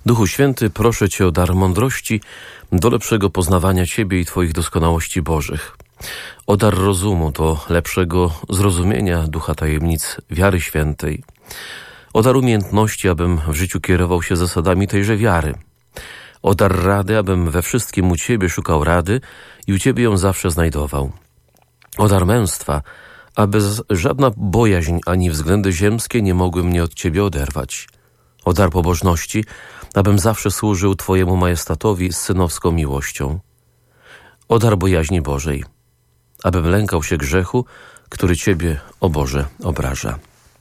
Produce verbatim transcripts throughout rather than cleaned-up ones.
Duchu Święty, proszę Cię o dar mądrości do lepszego poznawania Ciebie i Twoich doskonałości Bożych. O dar rozumu do lepszego zrozumienia ducha tajemnic wiary świętej. O dar umiejętności, abym w życiu kierował się zasadami tejże wiary. O dar rady, abym we wszystkim u Ciebie szukał rady i u Ciebie ją zawsze znajdował. O dar męstwa, aby żadna bojaźń ani względy ziemskie nie mogły mnie od Ciebie oderwać. O dar pobożności, abym zawsze służył Twojemu majestatowi z synowską miłością. O dar bojaźni Bożej, abym lękał się grzechu, który Ciebie, o Boże, obraża.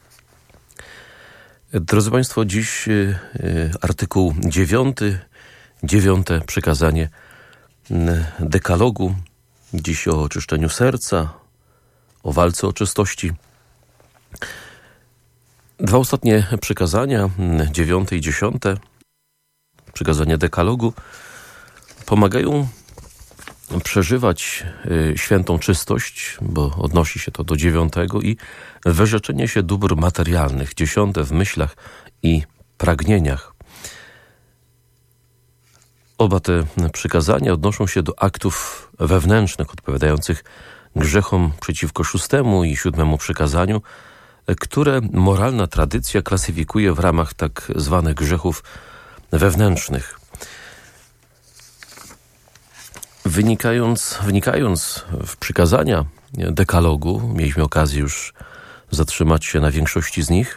Drodzy Państwo, dziś y, y, artykuł dziewiąty, dziewiąte przykazanie y, dekalogu. Dziś o oczyszczeniu serca, o walce o czystości. Dwa ostatnie przykazania, dziewiąte i dziesiąte, przykazania dekalogu, pomagają przeżywać y, świętą czystość, bo odnosi się to do dziewiątego, i wyrzeczenie się dóbr materialnych, dziesiąte w myślach i pragnieniach. Oba te przykazania odnoszą się do aktów wewnętrznych odpowiadających grzechom przeciwko szóstemu i siódmemu przykazaniu, które moralna tradycja klasyfikuje w ramach tak zwanych grzechów wewnętrznych. Wynikając, wnikając w przykazania dekalogu, mieliśmy okazję już zatrzymać się na większości z nich.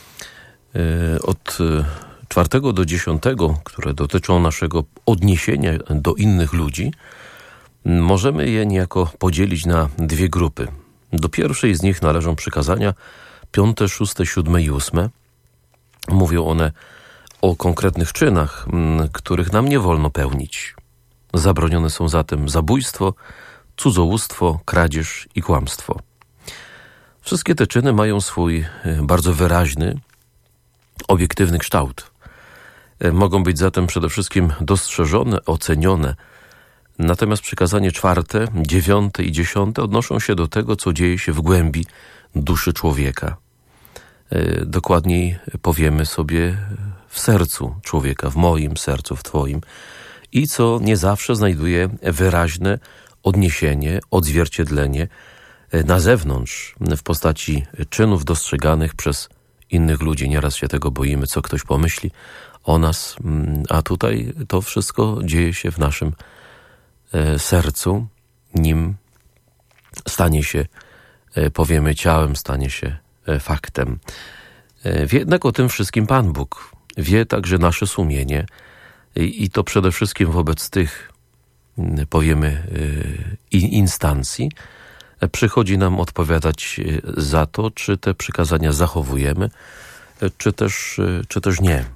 Od czwartego do dziesiątego, które dotyczą naszego odniesienia do innych ludzi, możemy je niejako podzielić na dwie grupy. Do pierwszej z nich należą przykazania piąte, szóste, siódme i ósme. Mówią one o konkretnych czynach, których nam nie wolno pełnić. Zabronione są zatem zabójstwo, cudzołóstwo, kradzież i kłamstwo. Wszystkie te czyny mają swój bardzo wyraźny, obiektywny kształt. Mogą być zatem przede wszystkim dostrzeżone, ocenione. Natomiast przykazanie czwarte, dziewiąte i dziesiąte odnoszą się do tego, co dzieje się w głębi duszy człowieka. Dokładniej powiemy sobie w sercu człowieka, w moim sercu, w Twoim, i co nie zawsze znajduje wyraźne odniesienie, odzwierciedlenie na zewnątrz w postaci czynów dostrzeganych przez innych ludzi. Nieraz się tego boimy, co ktoś pomyśli o nas, a tutaj to wszystko dzieje się w naszym sercu, nim stanie się, powiemy, ciałem, stanie się faktem. Wie jednak o tym wszystkim Pan Bóg. Wie także nasze sumienie i to przede wszystkim wobec tych, powiemy, instancji przychodzi nam odpowiadać za to, czy te przykazania zachowujemy, czy też, czy też nie.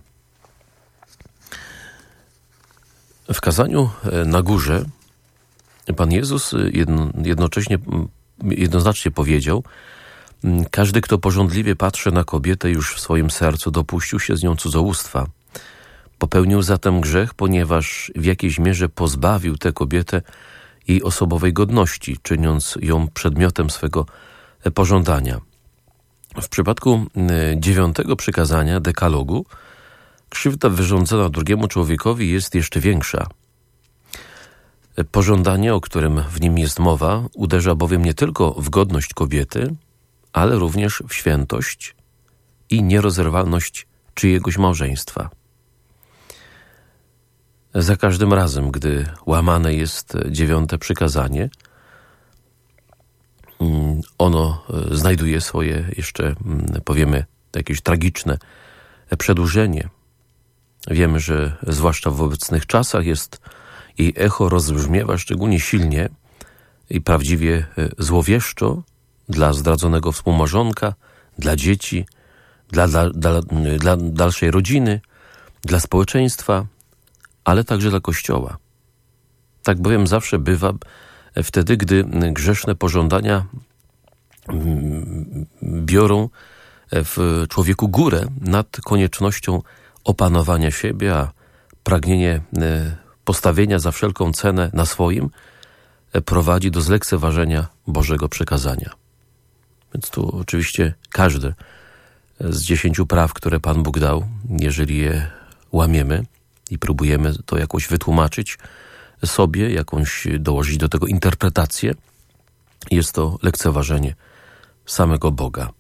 W kazaniu na górze Pan Jezus jedno, jednocześnie, jednoznacznie powiedział: każdy, kto pożądliwie patrzy na kobietę, już w swoim sercu dopuścił się z nią cudzołóstwa. Popełnił zatem grzech, ponieważ w jakiejś mierze pozbawił tę kobietę jej osobowej godności, czyniąc ją przedmiotem swego pożądania. W przypadku dziewiątego przykazania dekalogu krzywda wyrządzona drugiemu człowiekowi jest jeszcze większa. Pożądanie, o którym w nim jest mowa, uderza bowiem nie tylko w godność kobiety, ale również w świętość i nierozerwalność czyjegoś małżeństwa. Za każdym razem, gdy łamane jest dziewiąte przykazanie, ono znajduje swoje jeszcze, powiemy, jakieś tragiczne przedłużenie. Wiemy, że zwłaszcza w obecnych czasach jest jej echo rozbrzmiewa szczególnie silnie i prawdziwie złowieszczo dla zdradzonego współmałżonka, dla dzieci, dla, dla, dla, dla dalszej rodziny, dla społeczeństwa, ale także dla Kościoła. Tak bowiem zawsze bywa wtedy, gdy grzeszne pożądania biorą w człowieku górę nad koniecznością opanowania siebie, a pragnienie postawienia za wszelką cenę na swoim prowadzi do zlekceważenia Bożego przykazania. Więc tu oczywiście każde z dziesięciu praw, które Pan Bóg dał, jeżeli je łamiemy, i próbujemy to jakoś wytłumaczyć sobie, jakąś dołożyć do tego interpretację. Jest to lekceważenie samego Boga.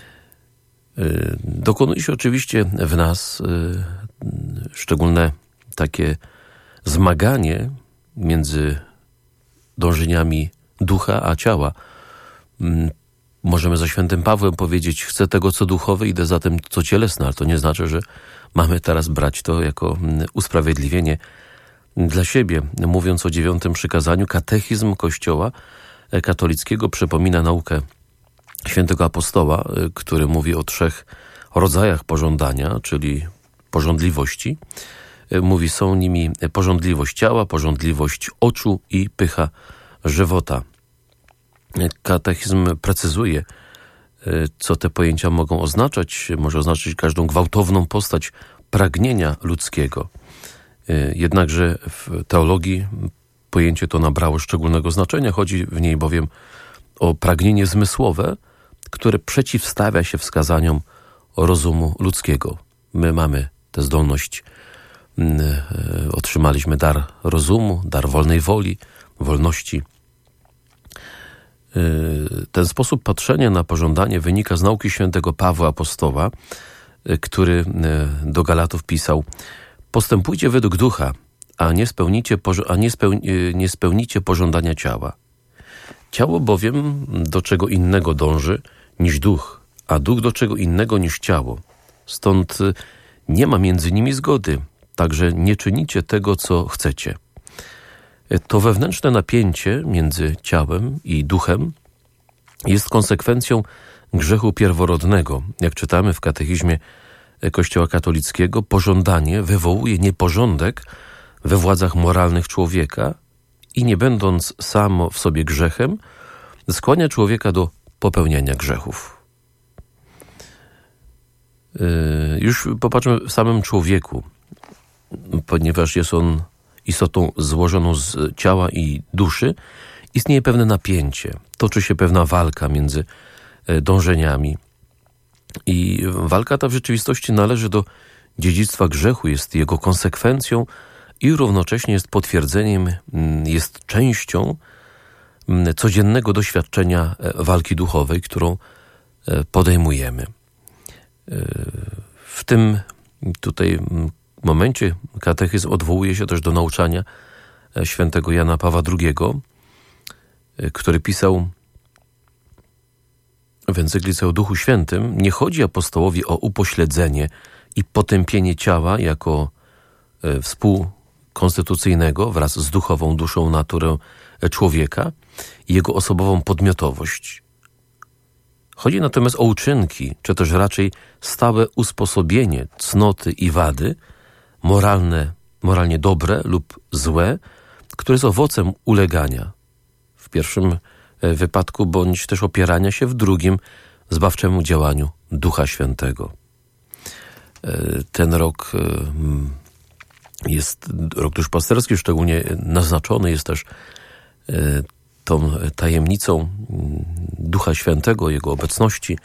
Dokonuje się oczywiście w nas szczególne takie zmaganie między dążeniami ducha a ciała. Możemy za świętym Pawłem powiedzieć: chcę tego, co duchowe, idę za tym, co cielesne, ale to nie znaczy, że mamy teraz brać to jako usprawiedliwienie dla siebie. Mówiąc o dziewiątym przykazaniu, katechizm Kościoła katolickiego przypomina naukę świętego apostoła, który mówi o trzech rodzajach pożądania, czyli pożądliwości. Mówi, są nimi pożądliwość ciała, pożądliwość oczu i pycha żywota. Katechizm precyzuje, co te pojęcia mogą oznaczać. Może oznaczać każdą gwałtowną postać pragnienia ludzkiego. Jednakże w teologii pojęcie to nabrało szczególnego znaczenia. Chodzi w niej bowiem o pragnienie zmysłowe, które przeciwstawia się wskazaniom rozumu ludzkiego. My mamy tę zdolność, otrzymaliśmy dar rozumu, dar wolnej woli, wolności. Ten sposób patrzenia na pożądanie wynika z nauki świętego Pawła Apostoła, który do Galatów pisał: postępujcie według ducha, a nie spełnicie, a nie spełni, nie spełnicie pożądania ciała. Ciało bowiem do czego innego dąży niż duch, a duch do czego innego niż ciało. Stąd nie ma między nimi zgody, także nie czynicie tego, co chcecie. To wewnętrzne napięcie między ciałem i duchem jest konsekwencją grzechu pierworodnego. Jak czytamy w katechizmie Kościoła katolickiego, pożądanie wywołuje nieporządek we władzach moralnych człowieka i nie będąc samo w sobie grzechem, skłania człowieka do popełniania grzechów. Już popatrzmy w samym człowieku, ponieważ jest on istotą złożoną z ciała i duszy, istnieje pewne napięcie, toczy się pewna walka między dążeniami. I walka ta w rzeczywistości należy do dziedzictwa grzechu, jest jego konsekwencją i równocześnie jest potwierdzeniem, jest częścią codziennego doświadczenia walki duchowej, którą podejmujemy. W tym tutaj momencie katechizm odwołuje się też do nauczania świętego Jana Pawła drugiego, który pisał w encyklice o Duchu Świętym: nie chodzi apostołowi o upośledzenie i potępienie ciała jako współkonstytucyjnego wraz z duchową duszą naturę człowieka i jego osobową podmiotowość. Chodzi natomiast o uczynki, czy też raczej stałe usposobienie cnoty i wady, moralne, moralnie dobre lub złe, które jest owocem ulegania w pierwszym wypadku, bądź też opierania się w drugim zbawczemu działaniu Ducha Świętego. Ten rok jest rok duszpasterski, szczególnie naznaczony jest też tą tajemnicą Ducha Świętego, Jego obecności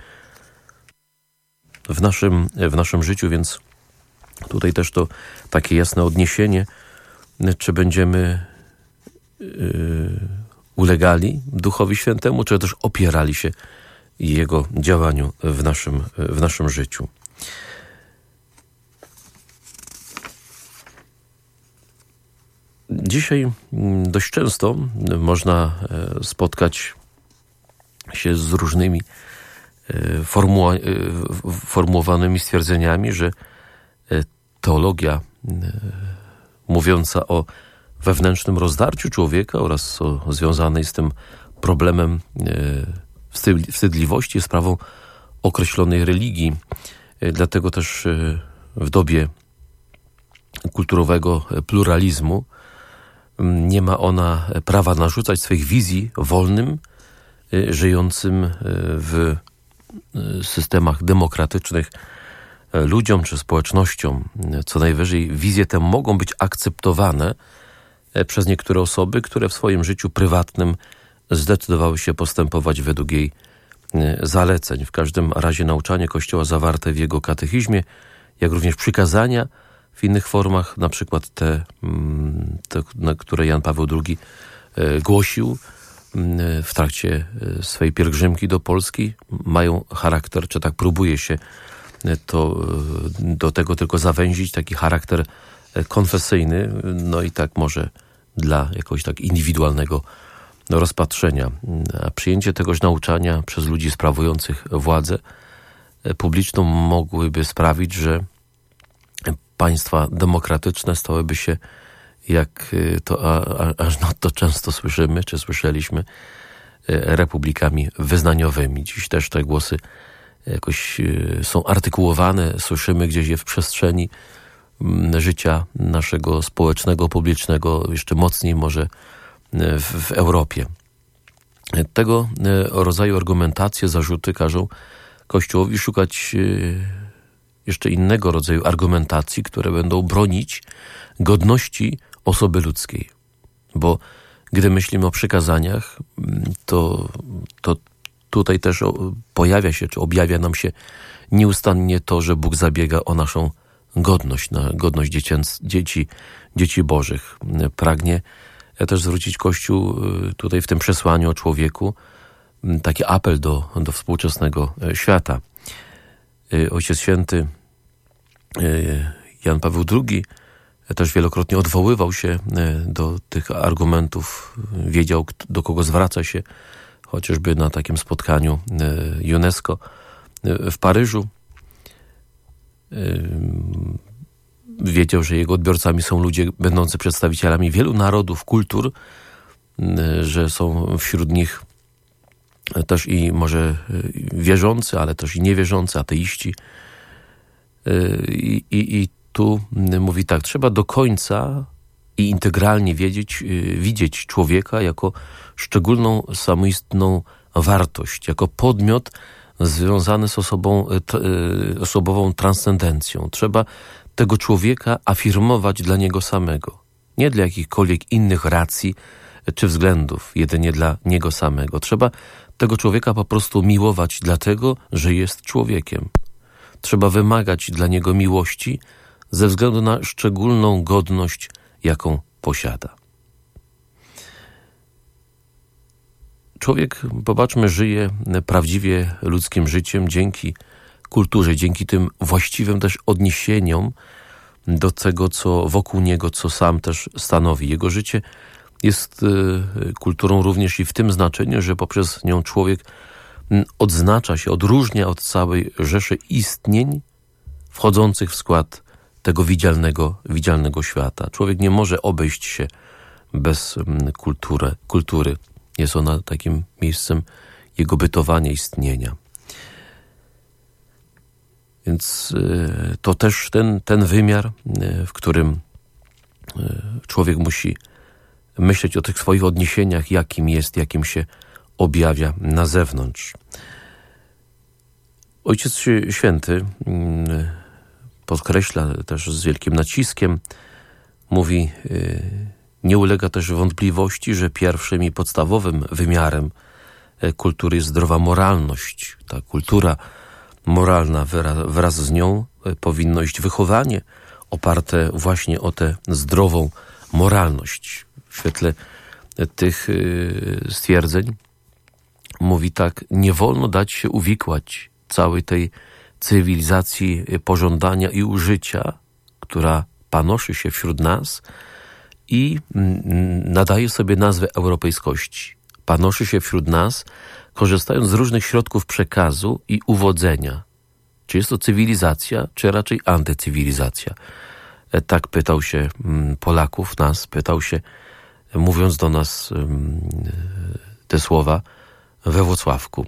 w naszym, w naszym życiu, więc tutaj też to takie jasne odniesienie, czy będziemy yy, ulegali Duchowi Świętemu, czy też opierali się Jego działaniu w naszym, w naszym życiu. Dzisiaj dość często można spotkać się z różnymi formuła, formułowanymi stwierdzeniami, że teologia mówiąca o wewnętrznym rozdarciu człowieka oraz o związanej z tym problemem wstydliwości jest sprawą określonej religii. Dlatego też w dobie kulturowego pluralizmu nie ma ona prawa narzucać swych wizji wolnym, żyjącym w systemach demokratycznych ludziom czy społecznościom. Co najwyżej wizje te mogą być akceptowane przez niektóre osoby, które w swoim życiu prywatnym zdecydowały się postępować według jej zaleceń. W każdym razie nauczanie Kościoła zawarte w jego katechizmie, jak również przykazania w innych formach, na przykład te, te na które Jan Paweł drugi głosił w trakcie swej pielgrzymki do Polski, mają charakter, czy tak próbuje się to do tego tylko zawęzić, taki charakter konfesyjny, no i tak może dla jakoś tak indywidualnego rozpatrzenia. A przyjęcie tegoż nauczania przez ludzi sprawujących władzę publiczną mogłyby sprawić, że państwa demokratyczne stałyby się, jak to aż nadto często słyszymy, czy słyszeliśmy, republikami wyznaniowymi. Dziś też te głosy jakoś są artykułowane, słyszymy gdzieś je w przestrzeni życia naszego społecznego, publicznego, jeszcze mocniej może w, w Europie. Tego rodzaju argumentacje, zarzuty każą Kościołowi szukać jeszcze innego rodzaju argumentacji, które będą bronić godności osoby ludzkiej. Bo gdy myślimy o przykazaniach, to, to tutaj też pojawia się, czy objawia nam się nieustannie to, że Bóg zabiega o naszą godność, na godność dziecięc, dzieci, dzieci bożych. Pragnie też zwrócić Kościół tutaj w tym przesłaniu o człowieku taki apel do, do współczesnego świata. Ojciec Święty Jan Paweł drugi też wielokrotnie odwoływał się do tych argumentów, wiedział, do kogo zwraca się, chociażby na takim spotkaniu UNESCO w Paryżu. Wiedział, że jego odbiorcami są ludzie będący przedstawicielami wielu narodów, kultur, że są wśród nich też i może wierzący, ale też i niewierzący, ateiści. I, i, i tu mówi tak, trzeba do końca i integralnie wiedzieć, widzieć człowieka jako szczególną, samoistną wartość, jako podmiot związany z osobą, osobową transcendencją. Trzeba tego człowieka afirmować dla niego samego, nie dla jakichkolwiek innych racji czy względów, jedynie dla niego samego. Trzeba tego człowieka po prostu miłować dlatego, że jest człowiekiem. Trzeba wymagać dla niego miłości ze względu na szczególną godność, jaką posiada. Człowiek, popatrzmy, żyje prawdziwie ludzkim życiem dzięki kulturze, dzięki tym właściwym też odniesieniom do tego, co wokół niego, co sam też stanowi. Jego życie jest kulturą również i w tym znaczeniu, że poprzez nią człowiek odznacza się, odróżnia od całej rzeszy istnień wchodzących w skład tego widzialnego, widzialnego świata. Człowiek nie może obejść się bez kultury. kultury. Jest ona takim miejscem jego bytowania, istnienia. Więc to też ten, ten wymiar, w którym człowiek musi myśleć o tych swoich odniesieniach, jakim jest, jakim się objawia na zewnątrz. Ojciec Święty podkreśla też z wielkim naciskiem, mówi, nie ulega też wątpliwości, że pierwszym i podstawowym wymiarem kultury jest zdrowa moralność. Ta kultura moralna wraz z nią powinno iść wychowanie oparte właśnie o tę zdrową moralność. W świetle tych stwierdzeń mówi tak, nie wolno dać się uwikłać całej tej cywilizacji pożądania i użycia, która panoszy się wśród nas i nadaje sobie nazwę europejskości. Panoszy się wśród nas, korzystając z różnych środków przekazu i uwodzenia. Czy jest to cywilizacja, czy raczej antycywilizacja? Tak pytał się Polaków, nas, pytał się, mówiąc do nas te słowa we Włocławku.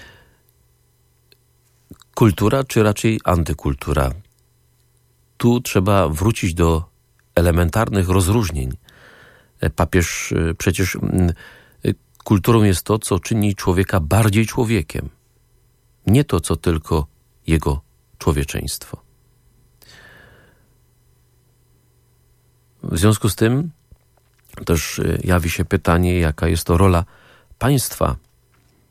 Kultura, czy raczej antykultura? Tu trzeba wrócić do elementarnych rozróżnień. Papież przecież kulturą jest to, co czyni człowieka bardziej człowiekiem. Nie to, co tylko jego człowieczeństwo. W związku z tym też jawi się pytanie, jaka jest to rola państwa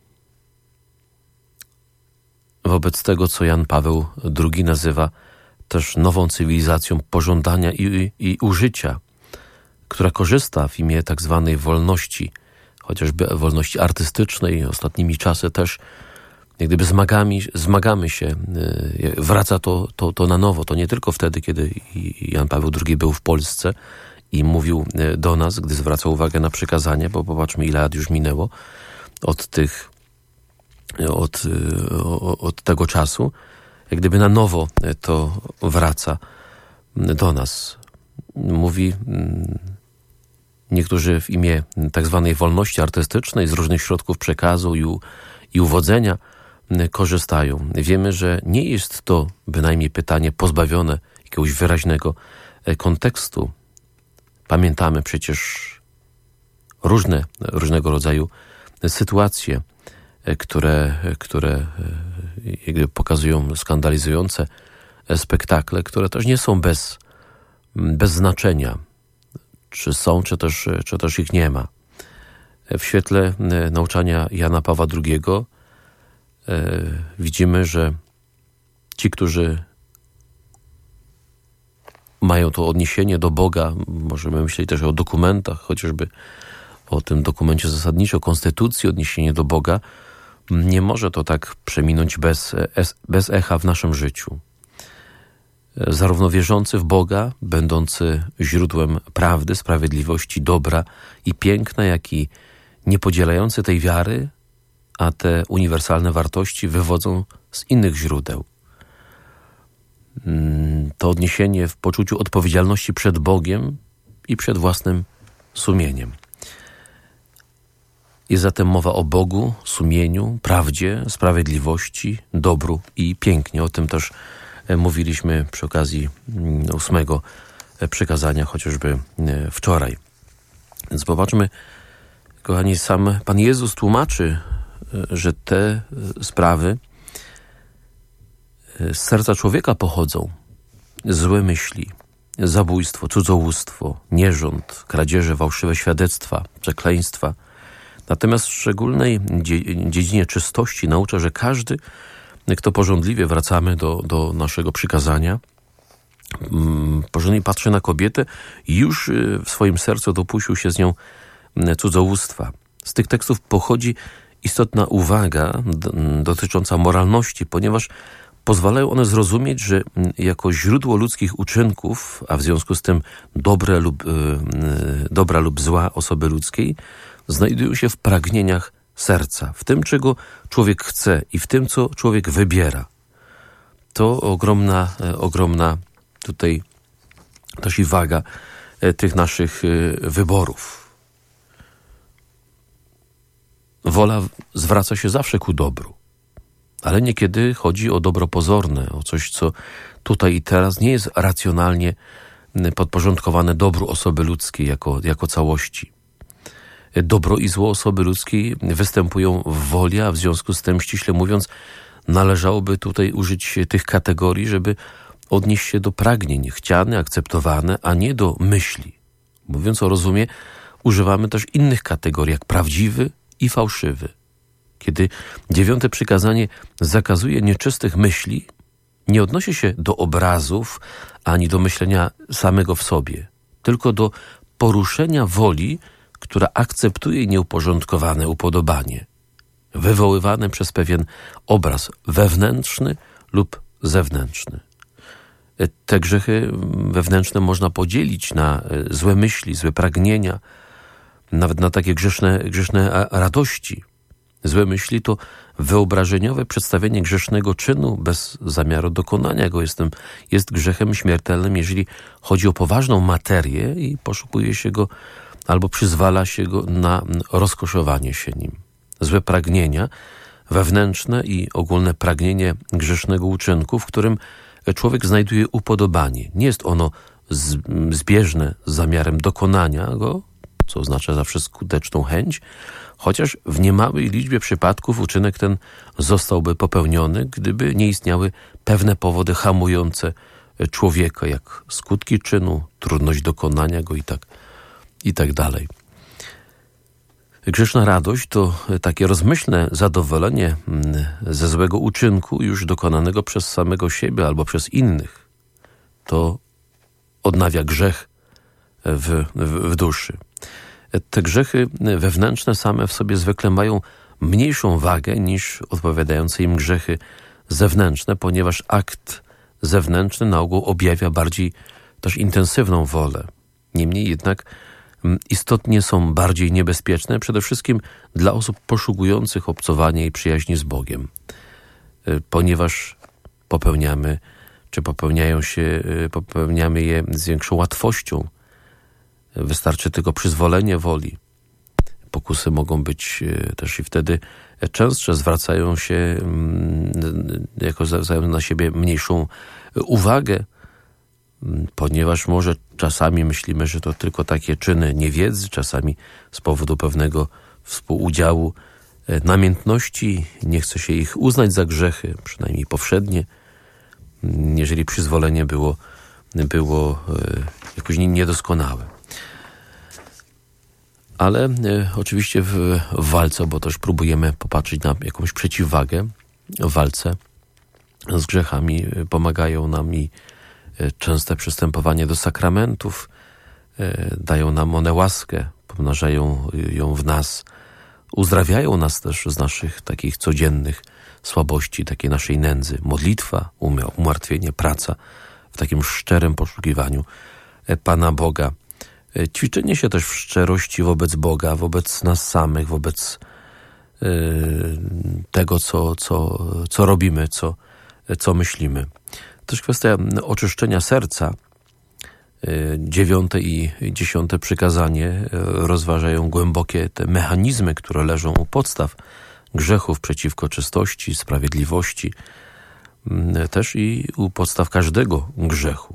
wobec tego, co Jan Paweł drugi nazywa też nową cywilizacją pożądania i, i użycia, która korzysta w imię tak zwanej wolności, chociażby wolności artystycznej. Ostatnimi czasy też jak gdyby zmagamy, zmagamy się, wraca to, to, to na nowo. To nie tylko wtedy, kiedy Jan Paweł drugi był w Polsce i mówił do nas, gdy zwracał uwagę na przykazanie, bo popatrzmy, ile lat już minęło od tych, od, od tego czasu. Jak gdyby na nowo to wraca do nas. Mówi niektórzy w imię tak zwanej wolności artystycznej z różnych środków przekazu i, u, i uwodzenia korzystają. Wiemy, że nie jest to bynajmniej pytanie pozbawione jakiegoś wyraźnego kontekstu. Pamiętamy przecież różne, różnego rodzaju sytuacje, które, które jakby pokazują skandalizujące spektakle, które też nie są bez, bez znaczenia. Czy są, czy też, czy też ich nie ma. W świetle nauczania Jana Pawła drugiego widzimy, że ci, którzy mają to odniesienie do Boga, możemy myśleć też o dokumentach, chociażby o tym dokumencie zasadniczo, konstytucji, odniesienie do Boga, nie może to tak przeminąć bez, bez echa w naszym życiu. Zarówno wierzący w Boga, będący źródłem prawdy, sprawiedliwości, dobra i piękna, jak i niepodzielający tej wiary, a te uniwersalne wartości wywodzą z innych źródeł. To odniesienie w poczuciu odpowiedzialności przed Bogiem i przed własnym sumieniem. Jest zatem mowa o Bogu, sumieniu, prawdzie, sprawiedliwości, dobru i pięknie. O tym też mówiliśmy przy okazji ósmego przykazania, chociażby wczoraj. Więc popatrzmy, kochani, sam Pan Jezus tłumaczy, że te sprawy z serca człowieka pochodzą. Złe myśli, zabójstwo, cudzołóstwo, nierząd, kradzieże, fałszywe świadectwa, przekleństwa. Natomiast w szczególnej dziedzinie czystości naucza, że każdy, kto porządliwie, wracamy do, do naszego przykazania, porządnie patrzy na kobietę i już w swoim sercu dopuścił się z nią cudzołóstwa. Z tych tekstów pochodzi istotna uwaga dotycząca moralności, ponieważ pozwalają one zrozumieć, że jako źródło ludzkich uczynków, a w związku z tym dobre lub, dobra lub zła osoby ludzkiej, znajdują się w pragnieniach serca, w tym, czego człowiek chce i w tym, co człowiek wybiera. To ogromna, ogromna tutaj też i waga tych naszych wyborów. Wola zwraca się zawsze ku dobru, ale niekiedy chodzi o dobro pozorne, o coś, co tutaj i teraz nie jest racjonalnie podporządkowane dobru osoby ludzkiej jako, jako całości. Dobro i zło osoby ludzkiej występują w woli, a w związku z tym, ściśle mówiąc, należałoby tutaj użyć tych kategorii, żeby odnieść się do pragnień chciane, akceptowane, a nie do myśli. Mówiąc o rozumie, używamy też innych kategorii, jak prawdziwy i fałszywy. Kiedy dziewiąte przykazanie zakazuje nieczystych myśli, nie odnosi się do obrazów ani do myślenia samego w sobie, tylko do poruszenia woli, która akceptuje nieuporządkowane upodobanie, wywoływane przez pewien obraz wewnętrzny lub zewnętrzny. Te grzechy wewnętrzne można podzielić na złe myśli, złe pragnienia, nawet na takie grzeszne, grzeszne radości. Złe myśli to wyobrażeniowe przedstawienie grzesznego czynu bez zamiaru dokonania go. Jest, tym, jest grzechem śmiertelnym, jeżeli chodzi o poważną materię i poszukuje się go albo przyzwala się go na rozkoszowanie się nim. Złe pragnienia, wewnętrzne i ogólne pragnienie grzesznego uczynku, w którym człowiek znajduje upodobanie. Nie jest ono zbieżne z zamiarem dokonania go, co oznacza zawsze skuteczną chęć, chociaż w niemałej liczbie przypadków uczynek ten zostałby popełniony, gdyby nie istniały pewne powody hamujące człowieka, jak skutki czynu, trudność dokonania go i tak, i tak dalej. Grzeszna radość to takie rozmyślne zadowolenie ze złego uczynku już dokonanego przez samego siebie albo przez innych. to odnawia grzech w, w, w duszy. Te grzechy wewnętrzne same w sobie zwykle mają mniejszą wagę niż odpowiadające im grzechy zewnętrzne, ponieważ akt zewnętrzny na ogół objawia bardziej też intensywną wolę. Niemniej jednak istotnie są bardziej niebezpieczne, przede wszystkim dla osób poszukujących obcowania i przyjaźni z Bogiem, ponieważ popełniamy, czy popełniają się, popełniamy je z większą łatwością. Wystarczy tylko przyzwolenie woli. Pokusy mogą być też i wtedy częstsze, zwracają się, jako zwracają na siebie mniejszą uwagę, ponieważ może czasami myślimy, że to tylko takie czyny niewiedzy, czasami z powodu pewnego współudziału, namiętności, nie chce się ich uznać za grzechy, przynajmniej powszednie, jeżeli przyzwolenie było, było jakoś niedoskonałe. Ale e, oczywiście w, w walce, bo też próbujemy popatrzeć na jakąś przeciwwagę w walce z grzechami, pomagają nam i e, częste przystępowanie do sakramentów, e, dają nam one łaskę, pomnażają ją w nas, uzdrawiają nas też z naszych takich codziennych słabości, takiej naszej nędzy. Modlitwa, umartwienie, praca w takim szczerym poszukiwaniu e, Pana Boga. Ćwiczenie się też w szczerości wobec Boga, wobec nas samych, wobec y, tego, co, co, co robimy, co, co myślimy. Też kwestia oczyszczenia serca. Y, dziewiąte i dziesiąte przykazanie y, rozważają głębokie te mechanizmy, które leżą u podstaw grzechów przeciwko czystości, sprawiedliwości, y, też i u podstaw każdego grzechu.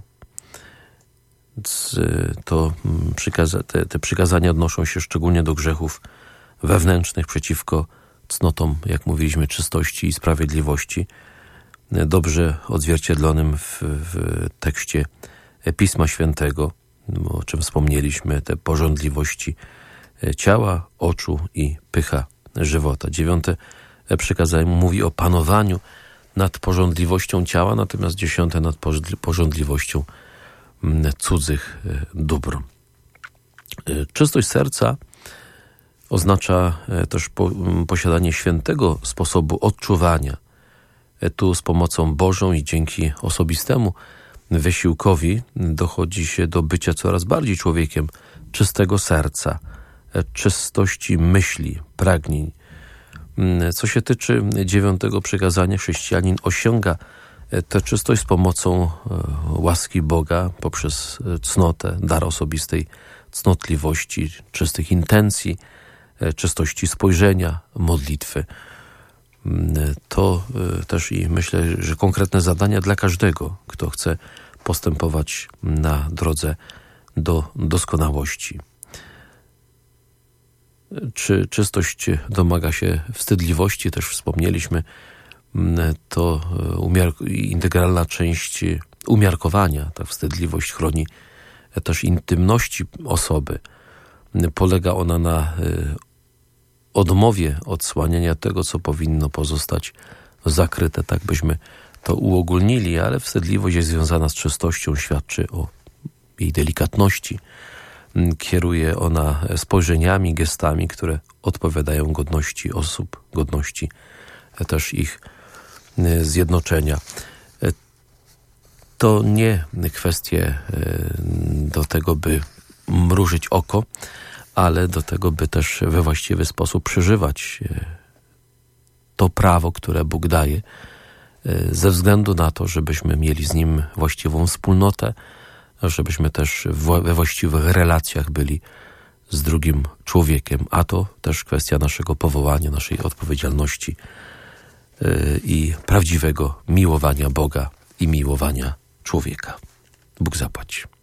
To przykaza- te, te przykazania odnoszą się szczególnie do grzechów wewnętrznych przeciwko cnotom, jak mówiliśmy, czystości i sprawiedliwości, dobrze odzwierciedlonym w, w tekście Pisma Świętego, o czym wspomnieliśmy, te pożądliwości ciała, oczu i pycha żywota. Dziewiąte przykazanie mówi o panowaniu nad pożądliwością ciała, natomiast dziesiąte nad pożądliwością cudzych dóbr. Czystość serca oznacza też po, posiadanie świętego sposobu odczuwania. Tu z pomocą Bożą i dzięki osobistemu wysiłkowi dochodzi się do bycia coraz bardziej człowiekiem czystego serca, czystości myśli, pragnień. Co się tyczy dziewiątego przykazania, chrześcijanin osiąga tę czystość z pomocą łaski Boga poprzez cnotę, dar osobistej cnotliwości, czystych intencji, czystości spojrzenia, modlitwy. To też i myślę, że konkretne zadania dla każdego, kto chce postępować na drodze do doskonałości. Czy czystość domaga się wstydliwości, też wspomnieliśmy, to umiar- integralna część umiarkowania. Ta wstydliwość chroni też intymności osoby. Polega ona na odmowie odsłaniania tego, co powinno pozostać zakryte, tak byśmy to uogólnili, ale wstydliwość jest związana z czystością, świadczy o jej delikatności. Kieruje ona spojrzeniami, gestami, które odpowiadają godności osób, godności też ich zjednoczenia. To nie kwestie do tego, by mrużyć oko, ale do tego, by też we właściwy sposób przeżywać to prawo, które Bóg daje, ze względu na to, żebyśmy mieli z Nim właściwą wspólnotę, żebyśmy też we właściwych relacjach byli z drugim człowiekiem, a to też kwestia naszego powołania, naszej odpowiedzialności i prawdziwego miłowania Boga i miłowania człowieka. Bóg zapłać.